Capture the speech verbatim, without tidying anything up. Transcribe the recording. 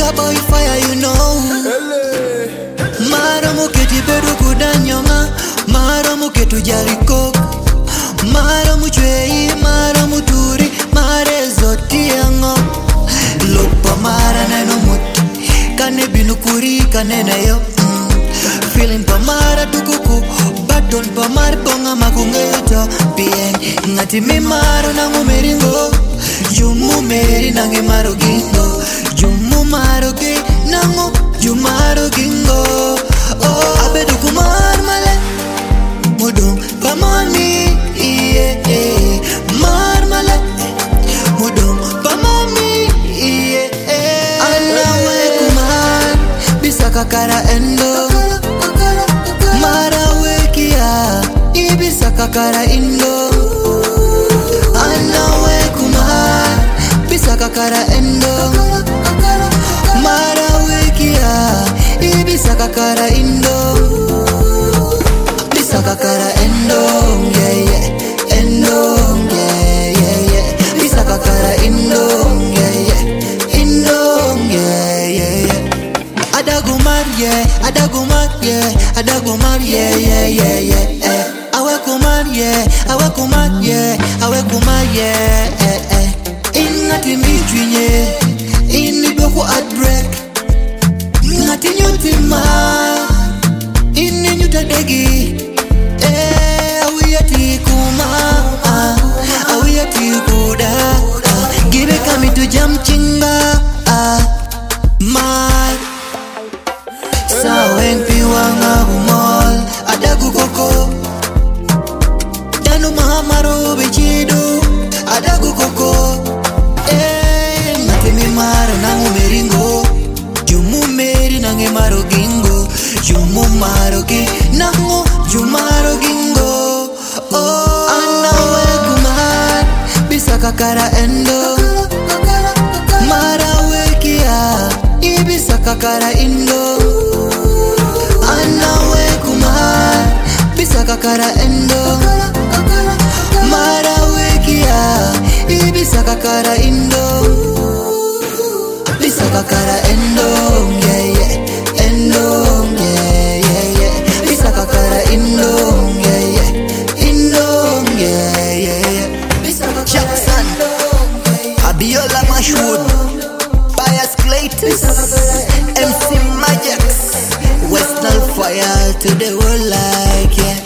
a boy fire, you know. Mara muketi bedu kudanyonga, mara muketu jariko, mara muchwei, mara muturi, mare zoti yango. Lopa mara na no muti, kane binukuri kane na yo. Feeling pa mara tukuku, baton pa mara ponga makungeto. Bien, ngati mi maro nangu meringo, jumu meri nange maro gingo, jumu maro gi nangu jumaro gingo. Oh, abedu kumar male, mudum pa mami, yeah, yeah. Mar male, mudum pa mami, yeah, yeah. Anawe kumar, bisa kakara endo, mara wekia, ibisa kakara indo. Anawe kumar, bisa kakara endo, mara wekia, ibisa kakara indo. Bisa kakara endo, yeah yeah, endo, yeah yeah yeah. Bisa kakara indo, yeah yeah, indo, yeah yeah yeah. Adagumar, yeah, adagumar, yeah, adagumar, yeah yeah yeah yeah. Awe kumar, yeah, awe kumar, yeah, awe kumar, yeah. Ingati mitwinye, ini boku heartbreak. Ingati nyuti ma, ini nyuta degi. Eh, awiyati kuma, awiyati kuda. Give kami tu jam chinga, my. Saweng piwanga humol, adagu koko. Danu mahamaro bechidu, adagu koko. Eh, ngati mi maro nangu meringo, jumu meri nange maro gingo, jumu maro gi nangu jumaro gingo. Oh, anawe kumar, bisa kakara endo, mara wekia, ibisa kakara indo. Anawe kumar, bisa kakara endo, mara wekia, ibisa kakara indo. Bisa kakara endo, yeah yeah, endo, yeah yeah yeah. Bisa kakara indo, yeah yeah, indo, yeah yeah yeah. Bisa kakara Jackson, Abiola Mashwood, Bias Claytis, M C Magix, Western Fire to the world like yeah.